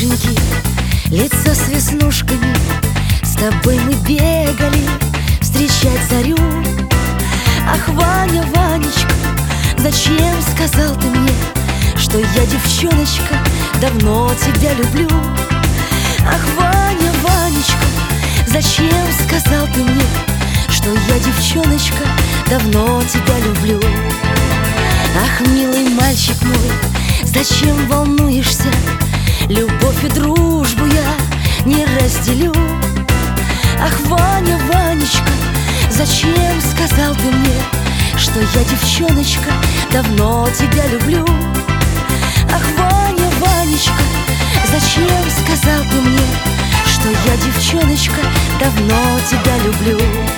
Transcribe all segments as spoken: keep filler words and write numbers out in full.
снежинки, лицо с веснушками. С тобой мы бегали встречать зарю. Ах, Ваня, Ванечка, зачем сказал ты мне, что я, девчоночка, давно тебя люблю? Ах, Ваня, Ванечка, зачем сказал ты мне, что я, девчоночка, давно тебя люблю? Ах, милый мальчик мой, зачем волнуешься? Любовь и дружбу я не разделю. Ах, Ваня, Ванечка, зачем сказал ты мне, что я, девчоночка, давно тебя люблю? Ах, Ваня, Ванечка, зачем сказал ты мне, что я, девчоночка, давно тебя люблю?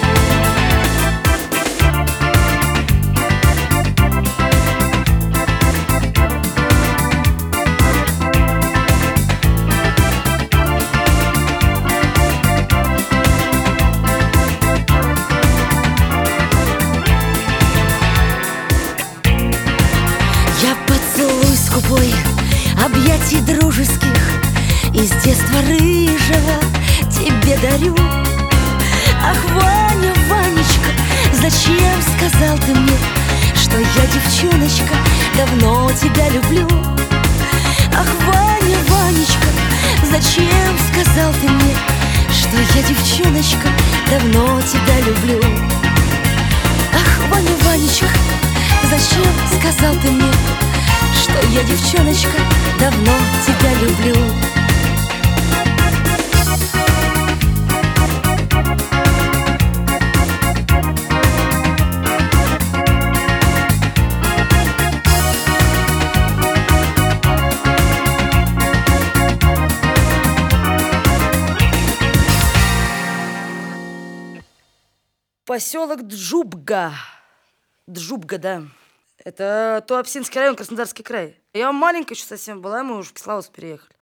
Я поцелуй скупой объятий дружеских из детства рыжего тебе дарю. Ах, Ваня, Ванечка, зачем сказал ты мне, что я, девчоночка, давно тебя люблю? Ах, Ваня, Ванечка, зачем сказал ты мне, что я, девчоночка, давно тебя люблю? Ах, Ваня, Ванечка, зачем сказал ты мне, что я, девчоночка, давно тебя люблю? Поселок Джубга. Джубга, да. Это Туапсинский район, Краснодарский край. Я маленькая еще совсем была, мы уже в Кисловодск переехали.